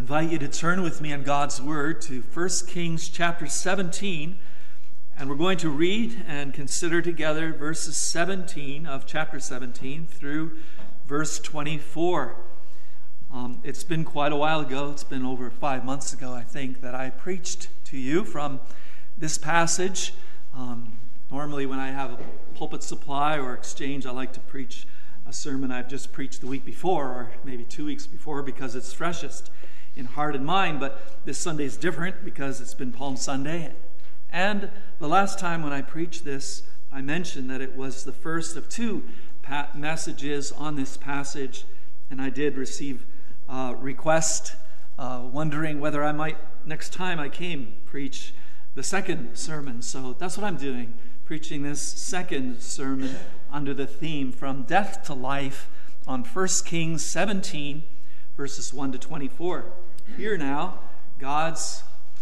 invite you to turn with me in God's Word to 1 Kings chapter 17, and we're going to read and consider together verses 17 of chapter 17 through verse 24. It's been quite a while ago, it's been over 5 months ago, I think, that I preached to you from this passage. Normally when I have a pulpit supply or exchange, I like to preach a sermon I've just preached the week before, or maybe 2 weeks before, because it's freshest in heart and mind. But this Sunday is different because it's been Palm Sunday. And the last time when I preached this, I mentioned that it was the first of two messages on this passage, and I did receive a request wondering whether I might, next time I came, preach the second sermon. So that's what I'm doing, preaching this second sermon under the theme From Death to Life on 1 Kings 17, verses 1 to 24. Hear now God's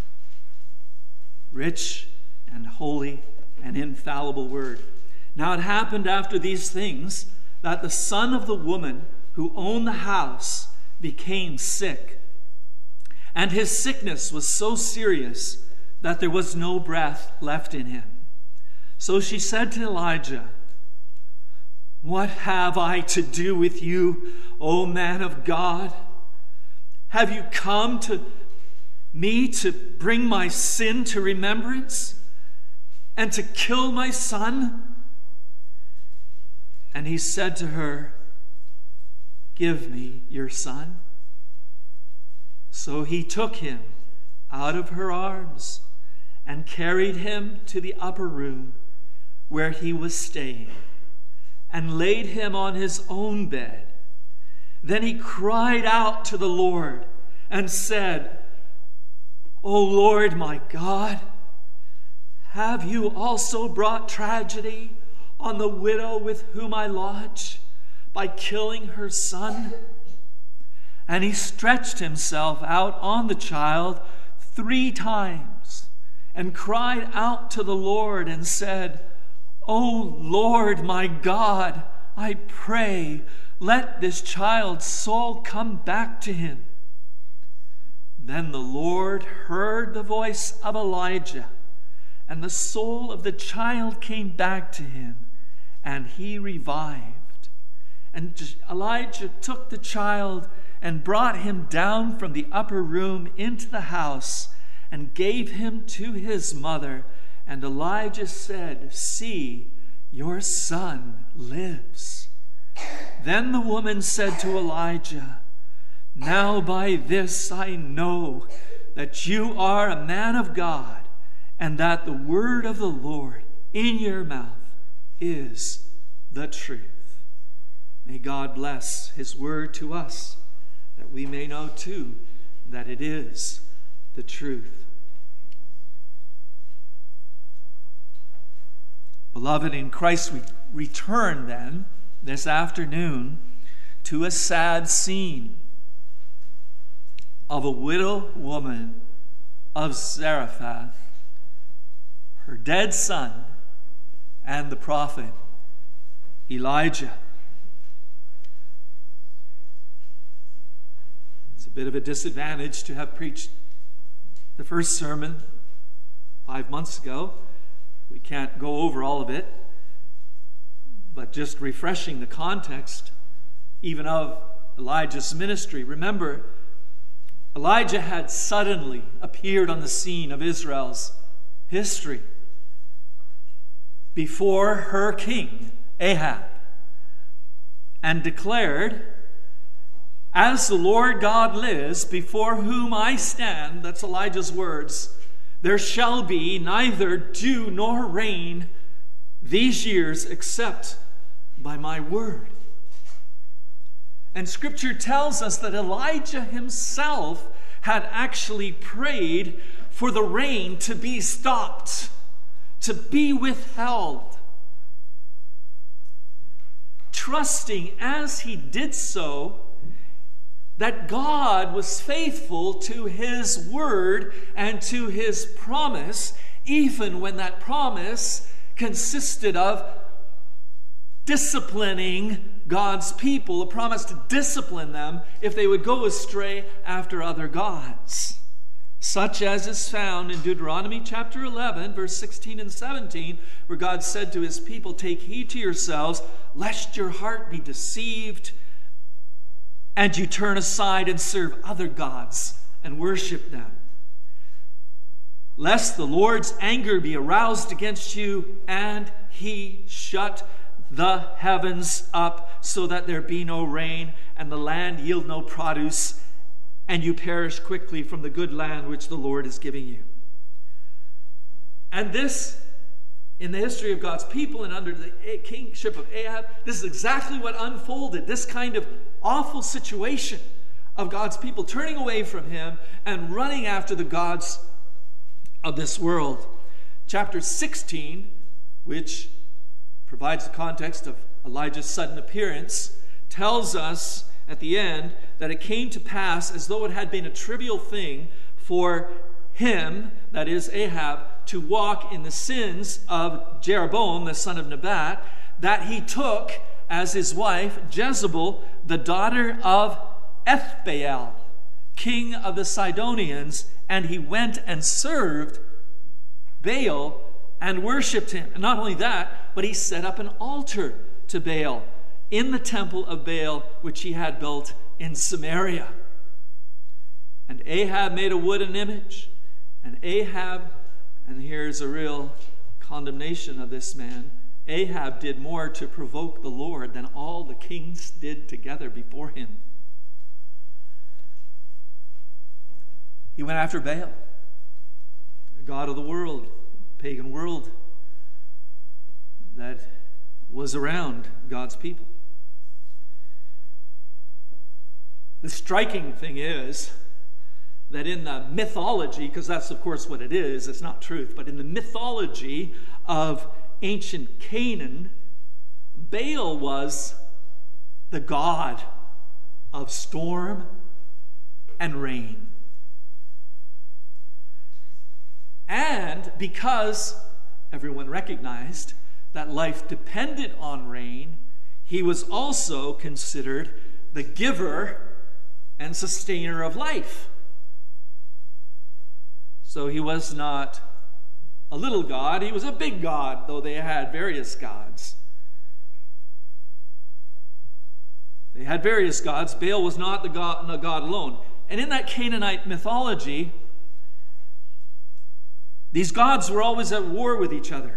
rich and holy and infallible word. Now it happened after these things that the son of the woman who owned the house became sick, and his sickness was so serious that there was no breath left in him. So she said to Elijah, "What have I to do with you, O man of God? Have you come to me to bring my sin to remembrance and to kill my son?" And he said to her, "Give me your son." So he took him out of her arms and carried him to the upper room where he was staying, and laid him on his own bed. Then he cried out to the Lord and said, "O Lord my God, have you also brought tragedy on the widow with whom I lodge by killing her son?" And he stretched himself out on the child 3 times and cried out to the Lord and said, "O Lord my God, I pray, let this child's soul come back to him." Then the Lord heard the voice of Elijah, and the soul of the child came back to him, and he revived. And Elijah took the child and brought him down from the upper room into the house and gave him to his mother. And Elijah said, "See, your son lives." Then the woman said to Elijah, "Now by this I know that you are a man of God, and that the word of the Lord in your mouth is the truth." May God bless his word to us, that we may know too that it is the truth. Beloved in Christ, we return then this afternoon to a sad scene of a widow woman of Zarephath, her dead son, and the prophet Elijah. It's a bit of a disadvantage to have preached the first sermon 5 months ago. We can't go over all of it, but just refreshing the context even of Elijah's ministry. Remember, Elijah had suddenly appeared on the scene of Israel's history before her king, Ahab, and declared, "As the Lord God lives, before whom I stand," that's Elijah's words, "there shall be neither dew nor rain these years except by my word." And Scripture tells us that Elijah himself had actually prayed for the rain to be stopped, to be withheld, trusting as he did so that God was faithful to his word and to his promise, even when that promise consisted of disciplining God's people, a promise to discipline them if they would go astray after other gods, such as is found in Deuteronomy chapter 11, verse 16 and 17, where God said to his people, "Take heed to yourselves, lest your heart be deceived, and you turn aside and serve other gods and worship them. Lest the Lord's anger be aroused against you, and he shut the heavens up so that there be no rain, and the land yield no produce, and you perish quickly from the good land which the Lord is giving you." And this, in the history of God's people and under the kingship of Ahab, this is exactly what unfolded, this kind of awful situation of God's people turning away from him and running after the gods of this world. Chapter 16, which provides the context of Elijah's sudden appearance, tells us at the end that it came to pass as though it had been a trivial thing for him, that is Ahab, to walk in the sins of Jeroboam, the son of Nebat, that he took as his wife Jezebel, the daughter of Ethbaal, king of the Sidonians, and he went and served Baal and worshipped him. And not only that, but he set up an altar to Baal in the temple of Baal, which he had built in Samaria. And Ahab made a wooden image. And Ahab, and here's a real condemnation of this man, Ahab did more to provoke the Lord than all the kings did together before him. He went after Baal, the god of the world, pagan world that was around God's people. The striking thing is that in the mythology, because that's of course what it is, it's not truth, but in the mythology of ancient Canaan, Baal was the god of storm and rain. And because everyone recognized that life depended on rain, he was also considered the giver and sustainer of life. So he was not a little god, he was a big god, though they had various gods. They had various gods. Baal was not the god alone. And in that Canaanite mythology, these gods were always at war with each other.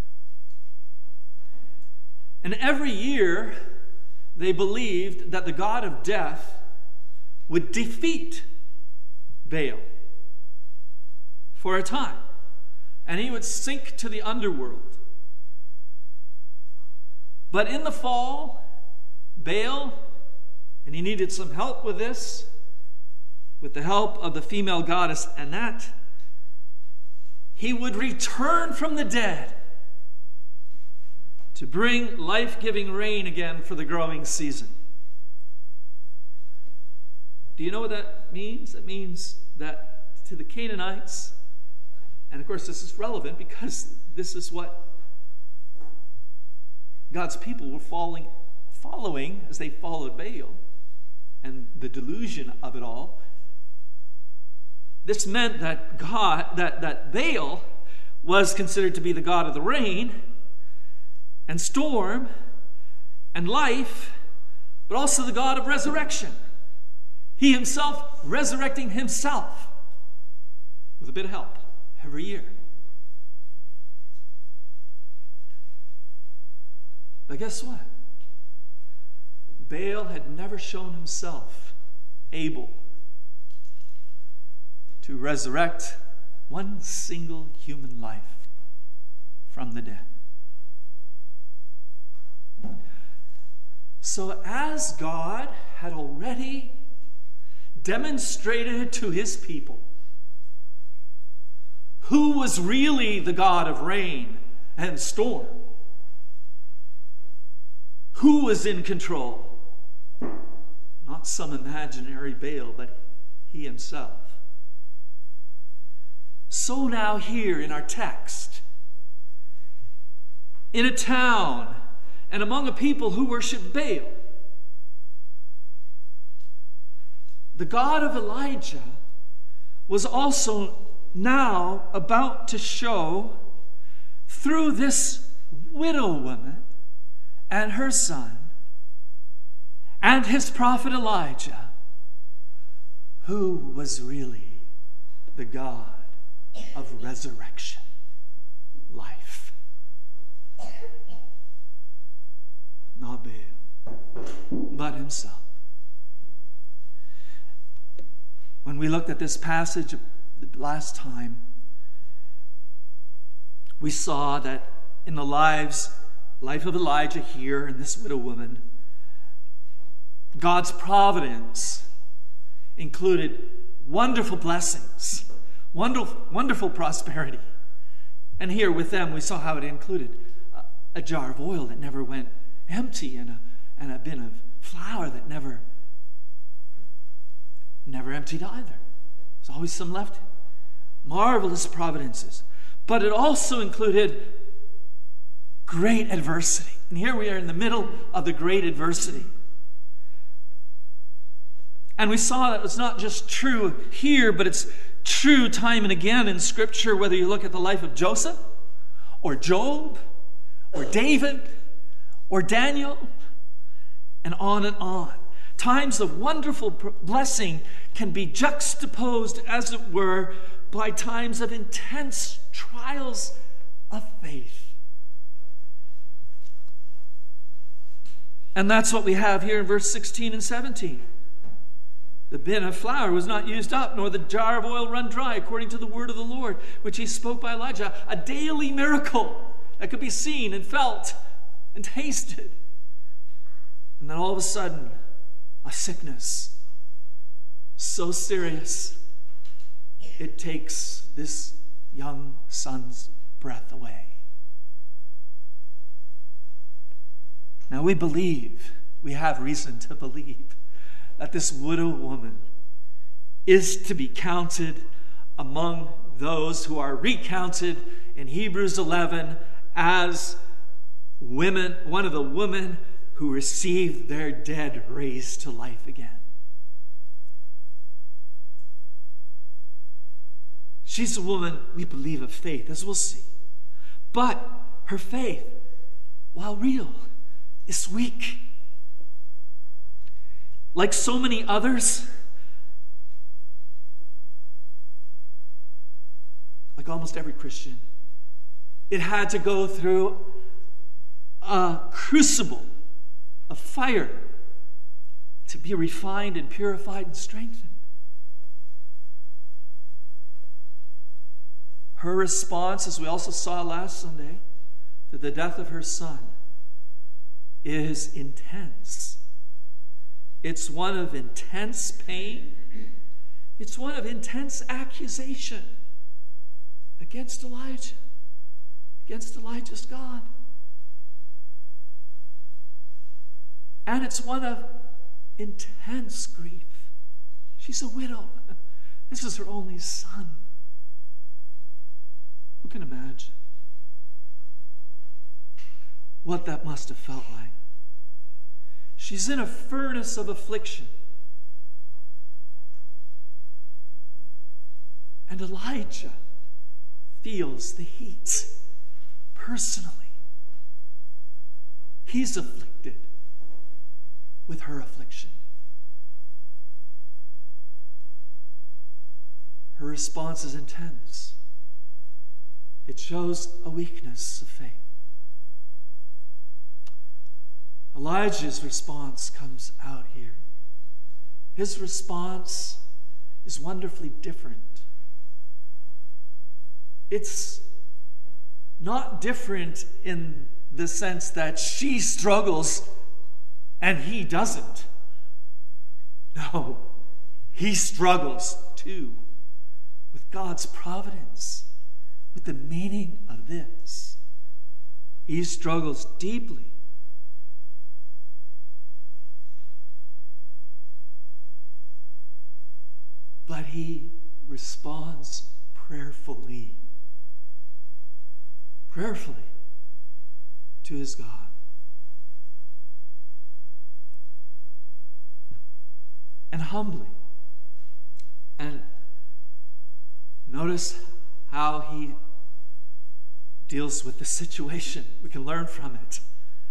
And every year, they believed that the god of death would defeat Baal for a time. And he would sink to the underworld. But in the fall, Baal, and he needed some help with this, with the help of the female goddess Anat, he would return from the dead to bring life-giving rain again for the growing season. Do you know what that means? It means that to the Canaanites, and of course this is relevant because this is what God's people were following as they followed Baal and the delusion of it all. This meant that that Baal was considered to be the god of the rain and storm and life, but also the god of resurrection. He himself resurrecting himself with a bit of help every year. But guess what? Baal had never shown himself able to resurrect one single human life from the dead. So as God had already demonstrated to his people who was really the God of rain and storm, who was in control, not some imaginary Baal, but he himself. So now here in our text, in a town and among a people who worshiped Baal. The God of Elijah was also now about to show through this widow woman and her son and his prophet Elijah who was really the God of resurrection, life. Not Baal, but himself. When we looked at this passage the last time, we saw that in the life of Elijah here and this widow woman, God's providence included wonderful blessings, wonderful prosperity. And here with them, we saw how it included a jar of oil that never went empty and a bin of flour that never emptied either. There's always some left. Marvelous providences. But it also included great adversity. And here we are in the middle of the great adversity. And we saw that it's not just true here, but it's true time and again in Scripture, whether you look at the life of Joseph, or Job, or David, or Daniel, and on and on. Times of wonderful blessing can be juxtaposed, as it were, by times of intense trials of faith. And that's what we have here in verse 16 and 17. The bin of flour was not used up, nor the jar of oil run dry, according to the word of the Lord, which he spoke by Elijah. A daily miracle that could be seen and felt and tasted. And then all of a sudden, a sickness so serious, it takes this young son's breath away. Now we have reason to believe, that this widow woman is to be counted among those who are recounted in Hebrews 11 as women, one of the women who received their dead raised to life again. She's a woman, we believe, of faith, as we'll see. But her faith, while real, is weak. Like so many others, like almost every Christian, it had to go through a crucible of fire to be refined and purified and strengthened. Her response, as we also saw last Sunday, to the death of her son is intense. It's one of intense pain. It's one of intense accusation against Elijah, against Elijah's God. And it's one of intense grief. She's a widow. This is her only son. Who can imagine what that must have felt like? She's in a furnace of affliction. And Elijah feels the heat personally. He's afflicted with her affliction. Her response is intense. It shows a weakness of faith. Elijah's response comes out here. His response is wonderfully different. It's not different in the sense that she struggles and he doesn't. No, he struggles too with God's providence, with the meaning of this. He struggles deeply. But he responds prayerfully to his God. and humbly. And notice how he deals with the situation. We can learn from it.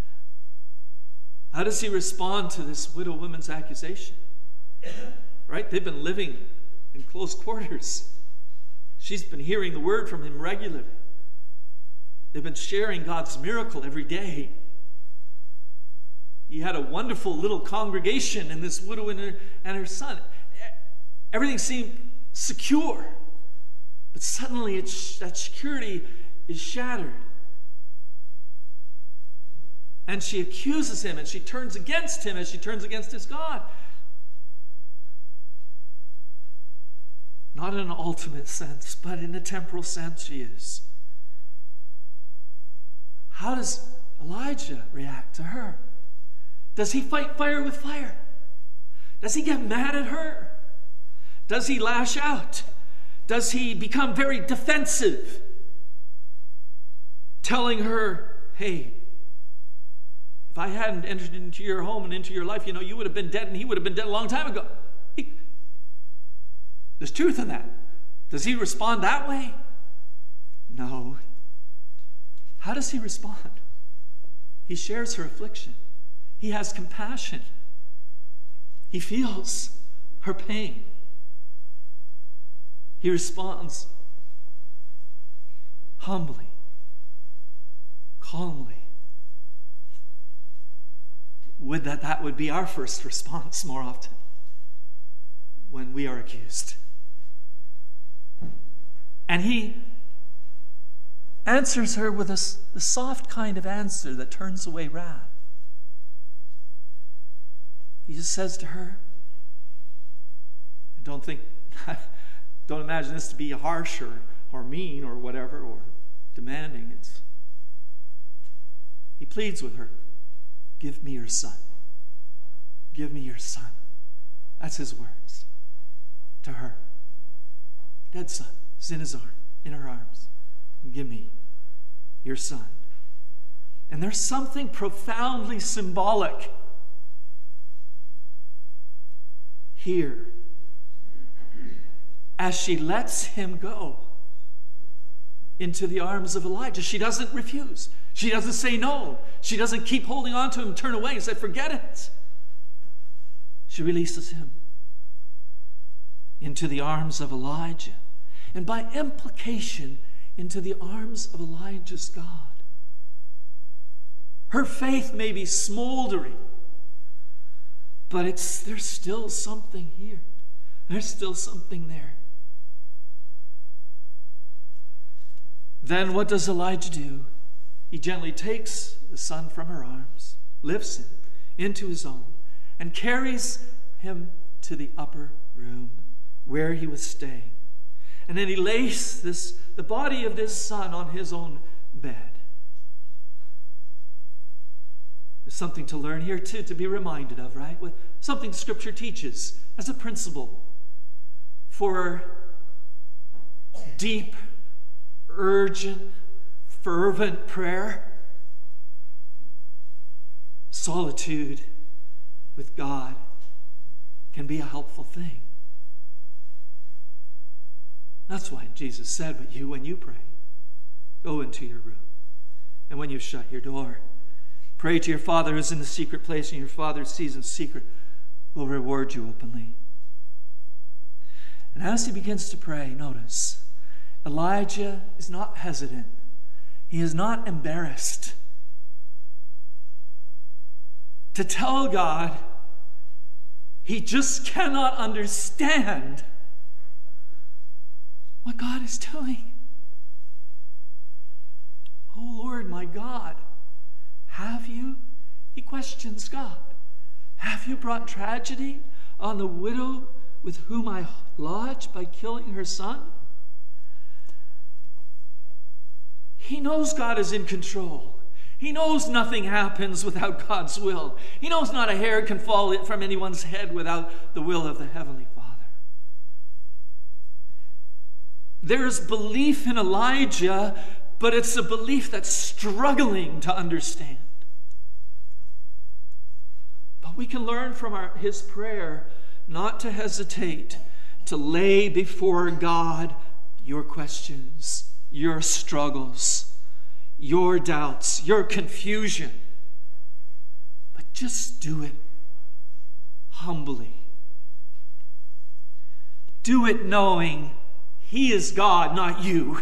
How does he respond to this widow woman's accusation? Right? They've been living in close quarters. She's been hearing the word from him regularly. They've been sharing God's miracle every day. He had a wonderful little congregation, and this widow and her son. Everything seemed secure. But suddenly that security is shattered. And she accuses him, and she turns against him as she turns against his God. Not in an ultimate sense, but in a temporal sense she is. How does Elijah react to her? Does he fight fire with fire? Does he get mad at her? Does he lash out? Does he become very defensive? Telling her, hey, if I hadn't entered into your home and into your life, you would have been dead and he would have been dead a long time ago. There's truth in that. Does he respond that way? No. How does he respond? He shares her affliction. He has compassion. He feels her pain. He responds humbly, calmly. Would that would be our first response more often when we are accused. And he answers her with the soft kind of answer that turns away wrath. He just says to her, don't imagine this to be harsh or mean or whatever or demanding. He pleads with her, give me your son. Give me your son. That's his words to her. Dead son is in her arms. Give me your son. And there's something profoundly symbolic here as she lets him go into the arms of Elijah. She doesn't refuse. She doesn't say no. She doesn't keep holding on to him, turn away and say, forget it. She releases him into the arms of Elijah. And by implication, into the arms of Elijah's God. Her faith may be smoldering, but there's still something here. There's still something there. Then what does Elijah do? He gently takes the son from her arms, lifts him into his own, and carries him to the upper room where he was staying. And then he lays the body of this son on his own bed. There's something to learn here too, to be reminded of, right? Something Scripture teaches as a principle for deep, urgent, fervent prayer. Solitude with God can be a helpful thing. That's why Jesus said, but when you pray, go into your room. And when you shut your door, pray to your Father who's in the secret place, and your Father who sees in secret will reward you openly. And as he begins to pray, notice, Elijah is not hesitant. He is not embarrassed to tell God he just cannot understand what God is doing. Oh Lord, my God, have you, he questions God, have you brought tragedy on the widow with whom I lodged by killing her son? He knows God is in control. He knows nothing happens without God's will. He knows not a hair can fall from anyone's head without the will of the Heavenly Father. There's belief in Elijah, but it's a belief that's struggling to understand. But we can learn from his prayer not to hesitate to lay before God your questions, your struggles, your doubts, your confusion. But just do it humbly. Do it knowing He is God, not you.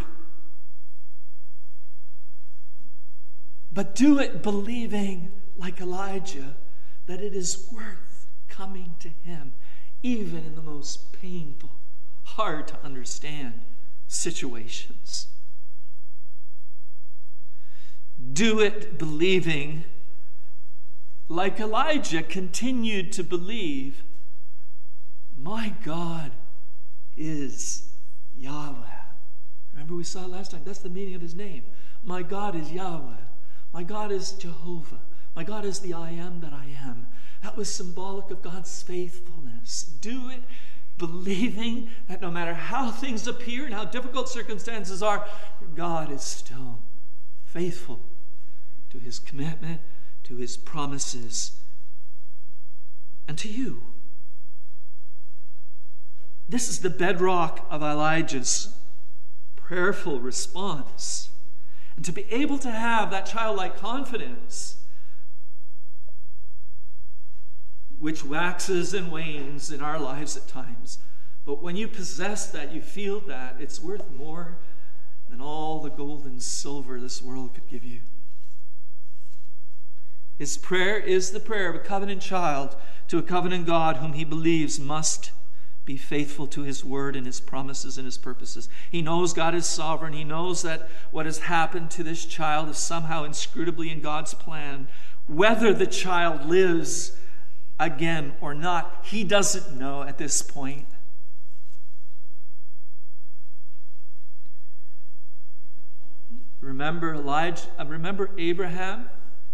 But do it believing, like Elijah, that it is worth coming to Him, even in the most painful, hard to understand situations. Do it believing, like Elijah continued to believe, my God is Yahweh. Remember we saw last time, that's the meaning of His name. My God is Yahweh. My God is Jehovah. My God is the I am that I am. That was symbolic of God's faithfulness. Do it believing that no matter how things appear and how difficult circumstances are, God is still faithful to His commitment, to His promises, and to you. This is the bedrock of Elijah's prayerful response. And to be able to have that childlike confidence, which waxes and wanes in our lives at times, but when you possess that, you feel that, it's worth more than all the gold and silver this world could give you. His prayer is the prayer of a covenant child to a covenant God whom he believes must be faithful to His word and His promises and His purposes. He knows God is sovereign. He knows that what has happened to this child is somehow inscrutably in God's plan. Whether the child lives again or not, he doesn't know at this point. Remember Abraham?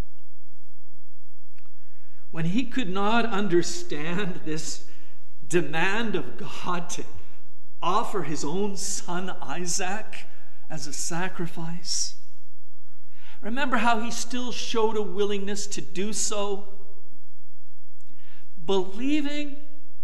When he could not understand this demand of God to offer his own son Isaac as a sacrifice. Remember how he still showed a willingness to do so, believing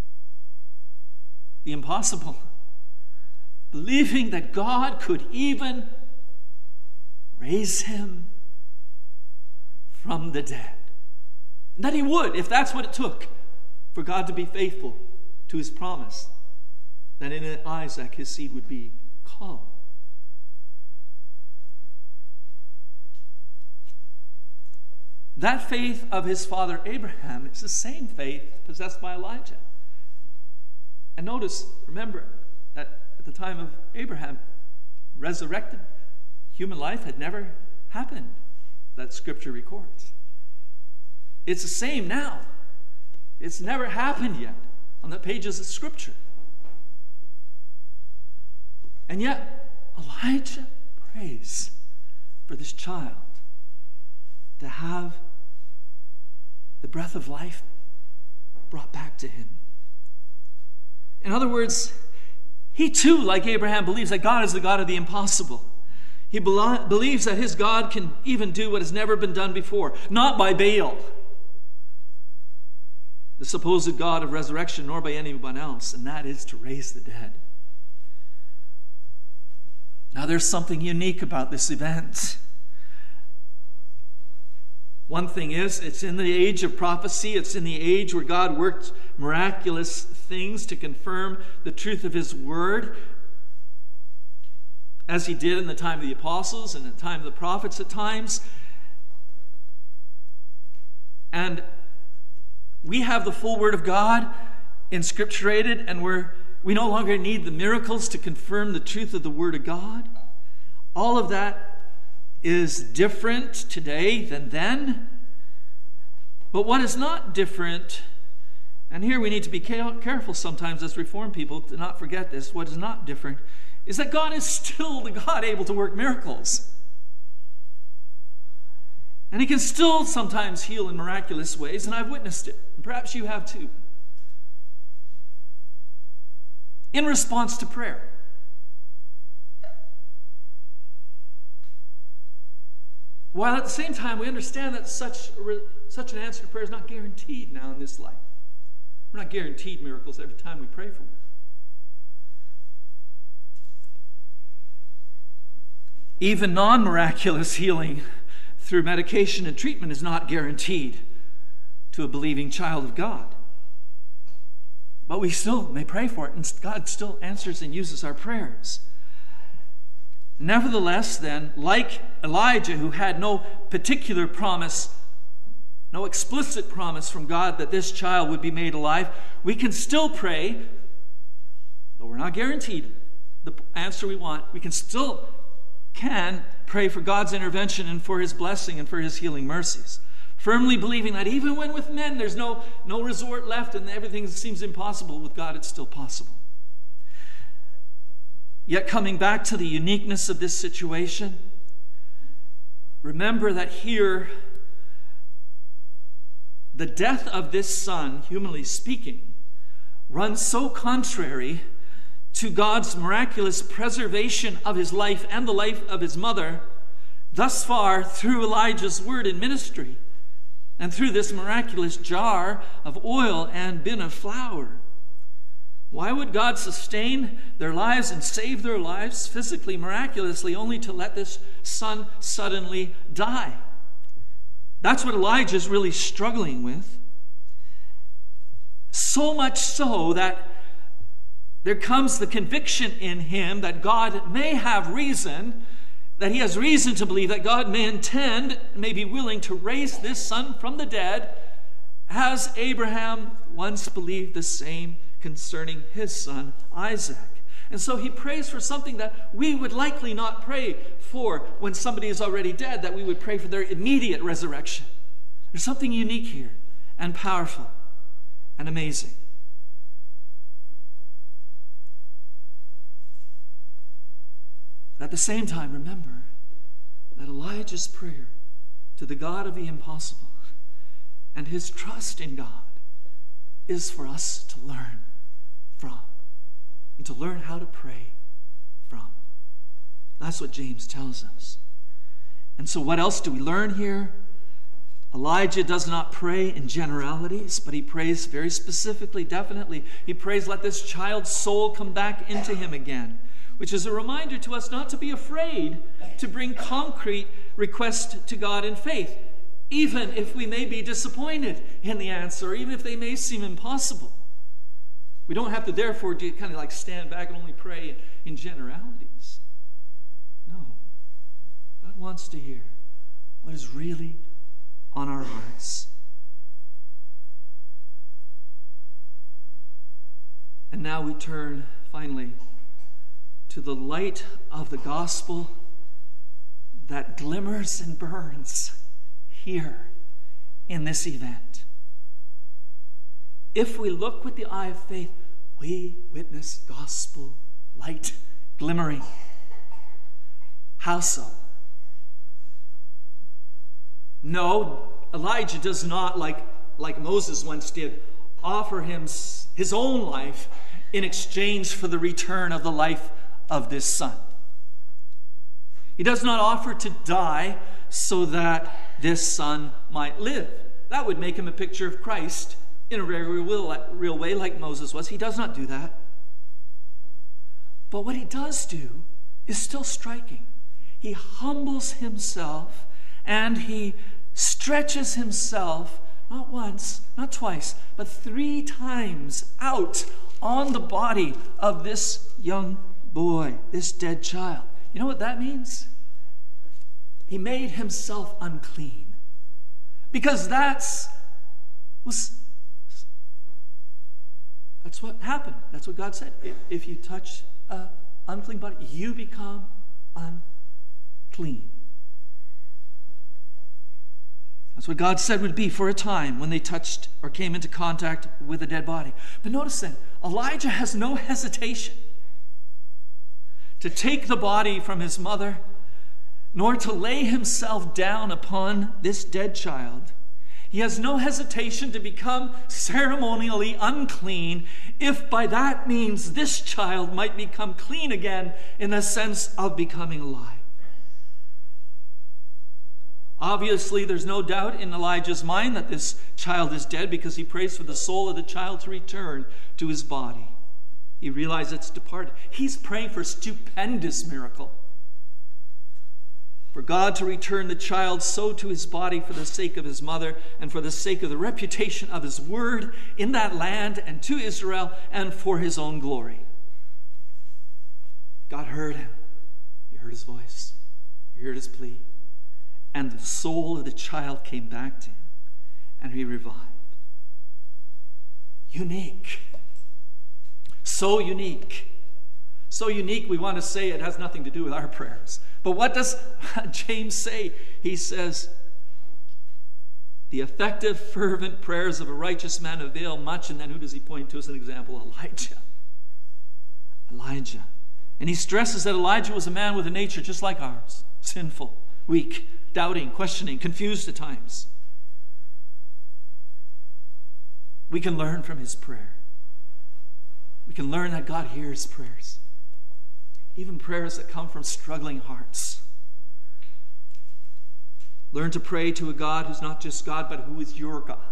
the impossible, believing that God could even raise him from the dead. And that He would, if that's what it took for God to be faithful to His promise, that in Isaac his seed would be called. That faith of his father Abraham is the same faith possessed by Elijah. And remember that at the time of Abraham, resurrected human life had never happened, that Scripture records. It's the same now. It's never happened yet on the pages of Scripture. And yet, Elijah prays for this child to have the breath of life brought back to him. In other words, he too, like Abraham, believes that God is the God of the impossible. He believes that his God can even do what has never been done before, not by Baal, the supposed God of resurrection, nor by anyone else, and that is to raise the dead. Now, there's something unique about this event. One thing is, it's in the age of prophecy. It's in the age where God worked miraculous things to confirm the truth of His word, as He did in the time of the apostles and in the time of the prophets at times. And we have the full word of God inscripturated, and we no longer need the miracles to confirm the truth of the word of God. All of that is different today than then. But what is not different, and here we need to be careful sometimes as Reformed people to not forget this, what is not different is that God is still the God able to work miracles. And He can still sometimes heal in miraculous ways, and I've witnessed it. And perhaps you have too. In response to prayer. While at the same time we understand that such an answer to prayer is not guaranteed now in this life. We're not guaranteed miracles every time we pray for one. Even non-miraculous healing through medication and treatment is not guaranteed to a believing child of God. But we still may pray for it, and God still answers and uses our prayers. Nevertheless, then, like Elijah, who had no particular promise, no explicit promise from God that this child would be made alive, we can still pray, though we're not guaranteed the answer we want, we can pray for God's intervention and for his blessing and for his healing mercies. Firmly believing that even when with men there's no resort left and everything seems impossible, with God it's still possible. Yet coming back to the uniqueness of this situation, remember that here, the death of this son, humanly speaking, runs so contrary to God's miraculous preservation of his life and the life of his mother, thus far through Elijah's word and ministry, and through this miraculous jar of oil and bin of flour. Why would God sustain their lives and save their lives physically, miraculously, only to let this son suddenly die? That's what Elijah is really struggling with. So much so that there comes the conviction in him that God may have reason, that he has reason to believe that God may intend, may be willing to raise this son from the dead, as Abraham once believed the same concerning his son Isaac. And so he prays for something that we would likely not pray for when somebody is already dead, that we would pray for their immediate resurrection. There's something unique here and powerful and amazing. At the same time, remember that Elijah's prayer to the God of the impossible and his trust in God is for us to learn from and to learn how to pray from. That's what James tells us. And so what else do we learn here? Elijah does not pray in generalities, but he prays very specifically, definitely. He prays, let this child's soul come back into him again, which is a reminder to us not to be afraid to bring concrete requests to God in faith, even if we may be disappointed in the answer, or even if they may seem impossible. We don't have to therefore kind of like stand back and only pray in generalities. No. God wants to hear what is really on our hearts. And now we turn finally to the light of the gospel that glimmers and burns here in this event. If we look with the eye of faith, we witness gospel light glimmering. How so? No, Elijah does not, like Moses once did, offer him his own life in exchange for the return of the life of this son. He does not offer to die so that this son might live. That would make him a picture of Christ in a very real way, like Moses was. He does not do that. But what he does do is still striking. He humbles himself and he stretches himself, not once, not twice, but 3 times out on the body of this young boy, this dead child. You know what that means? He made himself unclean. Because that's what happened. That's what God said. If you touch an unclean body, you become unclean. That's what God said would be for a time when they touched or came into contact with a dead body. But notice then, Elijah has no hesitation to take the body from his mother, nor to lay himself down upon this dead child. He has no hesitation to become ceremonially unclean, if by that means this child might become clean again in the sense of becoming alive. Obviously, there's no doubt in Elijah's mind that this child is dead because he prays for the soul of the child to return to his body. He realizes it's departed. He's praying for a stupendous miracle. For God to return the child so to his body for the sake of his mother and for the sake of the reputation of his word in that land and to Israel and for his own glory. God heard him. He heard his voice. He heard his plea. And the soul of the child came back to him, and he revived. Unique. So unique. So unique, we want to say it has nothing to do with our prayers. But what does James say? He says, the effective, fervent prayers of a righteous man avail much. And then who does he point to as an example? Elijah. And he stresses that Elijah was a man with a nature just like ours. Sinful, weak, doubting, questioning, confused at times. We can learn from his prayer. We can learn that God hears prayers. Even prayers that come from struggling hearts. Learn to pray to a God who's not just God, but who is your God.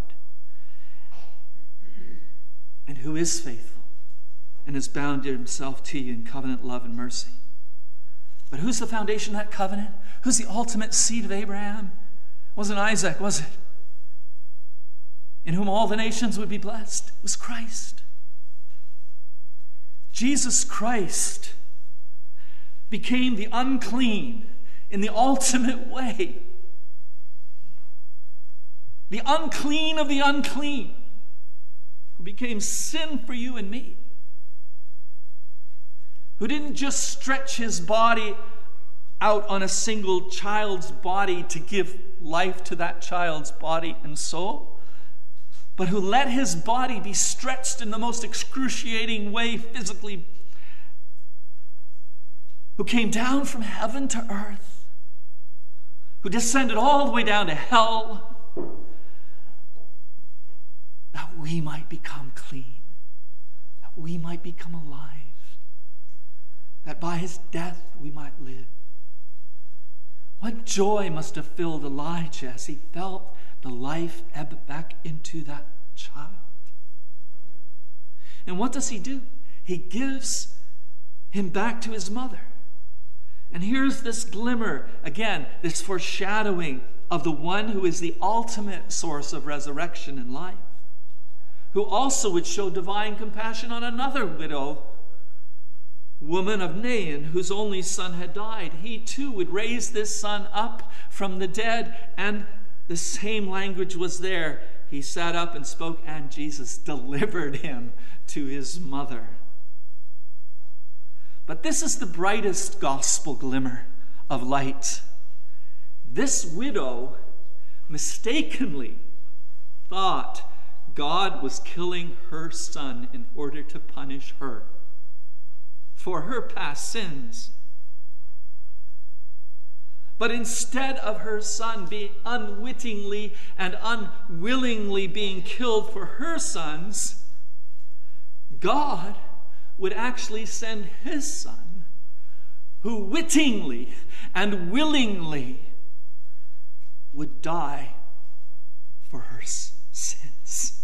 And who is faithful and has bound himself to you in covenant love and mercy. But who's the foundation of that covenant? Who's the ultimate seed of Abraham? It wasn't Isaac, was it? In whom all the nations would be blessed. It was Christ. Jesus Christ became the unclean in the ultimate way. The unclean of the unclean, who became sin for you and me. Who didn't just stretch his body out on a single child's body to give life to that child's body and soul, but who let his body be stretched in the most excruciating way physically, who came down from heaven to earth, who descended all the way down to hell, that we might become clean, that we might become alive, that by his death we might live. What joy must have filled Elijah as he felt the life ebb back into that child. And what does he do? He gives him back to his mother. And here's this glimmer, again, this foreshadowing of the one who is the ultimate source of resurrection and life, who also would show divine compassion on another widow, woman of Nain, whose only son had died. He too would raise this son up from the dead, and the same language was there. He sat up and spoke, and Jesus delivered him to his mother. But this is the brightest gospel glimmer of light. This widow mistakenly thought God was killing her son in order to punish her for her past sins. But instead of her son being unwittingly and unwillingly being killed for her sons, God would actually send his son, who wittingly and willingly would die for her sins,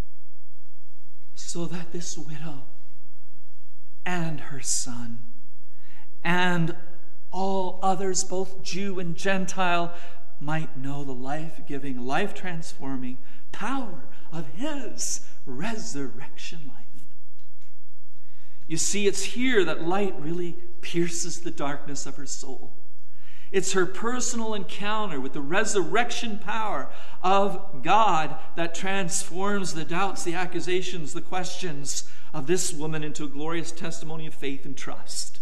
so that this widow and her son and all others, both Jew and Gentile, might know the life-giving, life-transforming power of his resurrection life. You see, it's here that light really pierces the darkness of her soul. It's her personal encounter with the resurrection power of God that transforms the doubts, the accusations, the questions of this woman into a glorious testimony of faith and trust.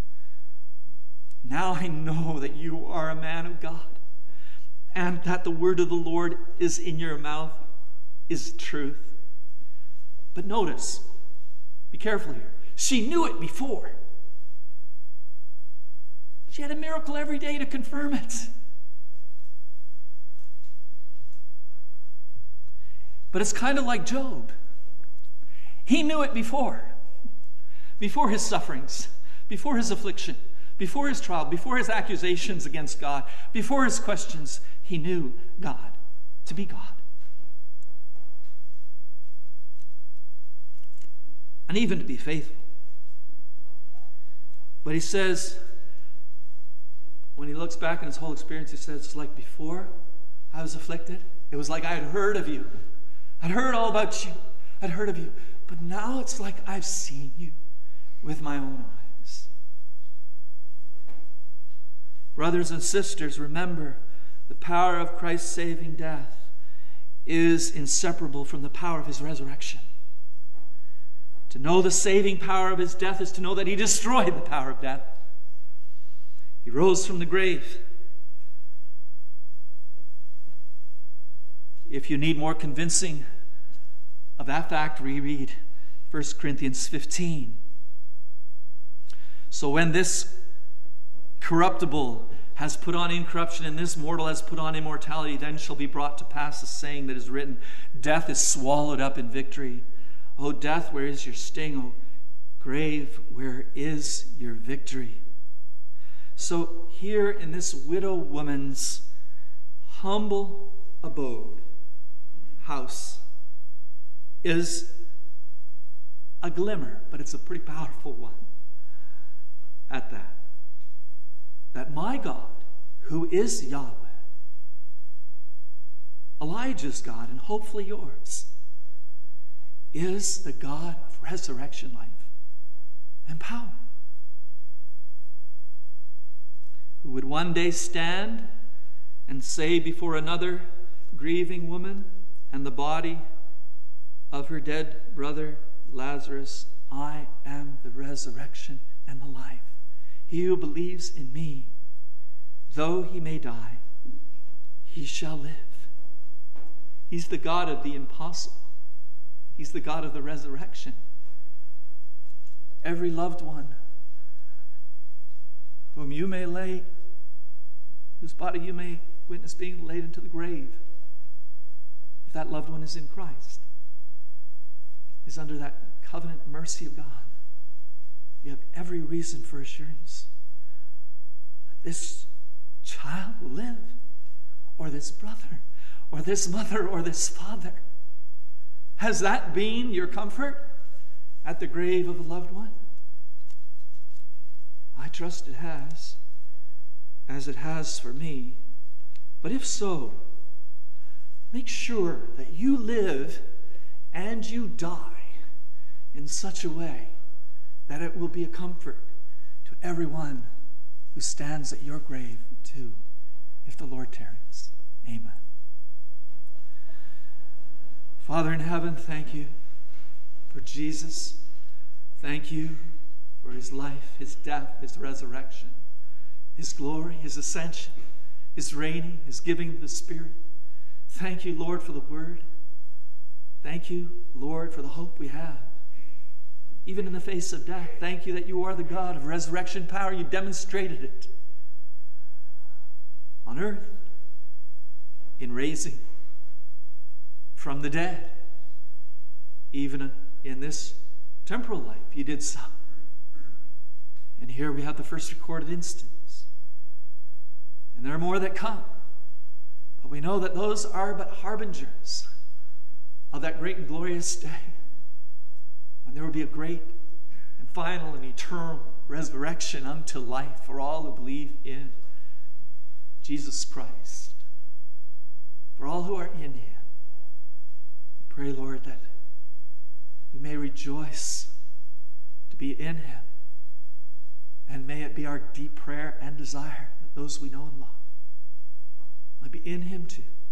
Now I know that you are a man of God, and that the word of the Lord is in your mouth, is truth. But notice, be careful here. She knew it before. She had a miracle every day to confirm it. But it's kind of like Job. He knew it before his sufferings, before his affliction, before his trial, before his accusations against God, before his questions. he knew God to be God. And even to be faithful. But he says, when he looks back on his whole experience, he says, it's like before I was afflicted, it was like I had heard of you. I'd heard all about you. I'd heard of you. But now it's like I've seen you with my own eyes. Brothers and sisters, remember, the power of Christ's saving death is inseparable from the power of his resurrection. To know the saving power of his death is to know that he destroyed the power of death. He rose from the grave. If you need more convincing of that fact, reread 1 Corinthians 15. So when this corruptible has put on incorruption and this mortal has put on immortality, then shall be brought to pass the saying that is written, death is swallowed up in victory. O death, where is your sting? O grave, where is your victory? So here in this widow woman's humble abode, house, is a glimmer, but it's a pretty powerful one at that. That my God, who is Yahweh, Elijah's God, and hopefully yours, is the God of resurrection life and power, who would one day stand and say before another grieving woman and the body of her dead brother Lazarus, I am the resurrection and the life. He who believes in me, though he may die, he shall live. He's the God of the impossible. He's the God of the resurrection. Every loved one whom you may lay, whose body you may witness being laid into the grave, if that loved one is in Christ, is under that covenant mercy of God. You have every reason for assurance that this child will live, or this brother, or this mother, or this father. Has that been your comfort at the grave of a loved one? I trust it has, as it has for me. But if so, make sure that you live and you die in such a way that it will be a comfort to everyone who stands at your grave too, if the Lord tarries. Amen. Father in heaven, thank you for Jesus. Thank you for his life, his death, his resurrection, his glory, his ascension, his reigning, his giving of the Spirit. Thank you, Lord, for the word. Thank you, Lord, for the hope we have. Even in the face of death, thank you that you are the God of resurrection power. You demonstrated it on earth in raising from the dead. Even in this temporal life, you did so. And here we have the first recorded instance. And there are more that come. But we know that those are but harbingers of that great and glorious day when there will be a great and final and eternal resurrection unto life for all who believe in Jesus Christ. For all who are in him. Pray, Lord, that we may rejoice to be in him. And may it be our deep prayer and desire that those we know and love might be in him too.